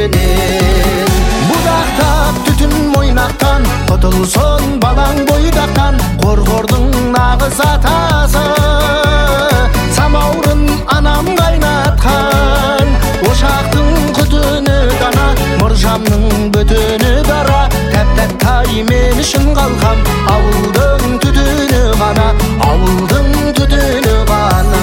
менен. Будактап түтүн мойнактан, котулсон балаң бойдактан, коргордун нагыз атасы. Самаурын анам кайнаткан, ошактын күтүнү дана, мыржамдын бөтөнү дара. Тәп-тәп-тай мен үшін қалқам, ауылдың түтіні ғана, ауылдың түтіні ғана.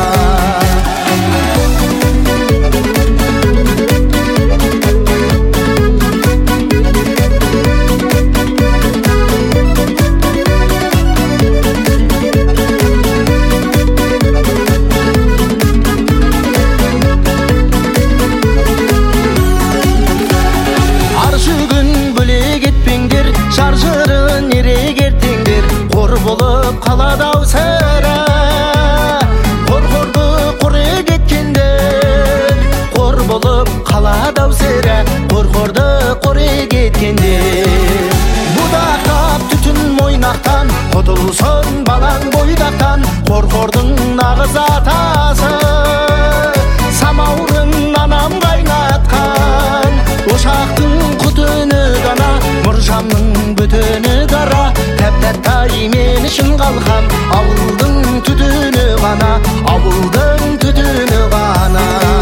Шаржырын ерек ертеңдер, қор болып қаладау сәрі. Қорғорды қоре кеткендер, қор болып қаладау сәрі. Қорғорды қоре кеткендер. Будақтап түтін мойнақтан, құтылсын балаң бойдақтан, қорғордың нағыз атасы. Самаурын анам қайнатқан, ошақтың күтіні дана, мұржамның бөтіні дара. Тәп-тәп-тай мен үшін қалқам, ауылдың түтіні ғана, ауылдың түтіні ғана.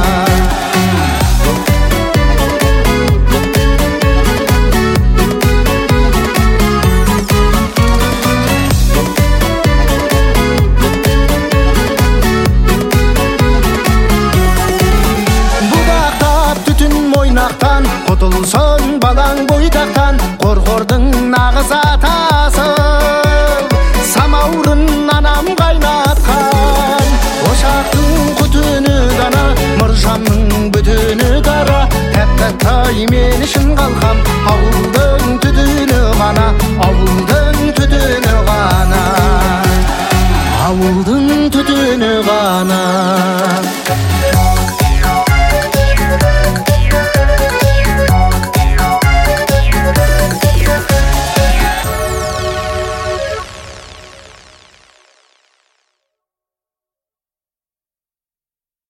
Құтылсын балаң бойдақтан, қорғордың нағыз атасы. Самаурын анам қайнатқан, ошақтың күтіні дана, мыржамның бөтіні дара. Тәп-тәп-тай мен үшін қалқам, ауылдың түтіні ғана, ауылдың түтіні ғана, ауылдың түтіні ғана.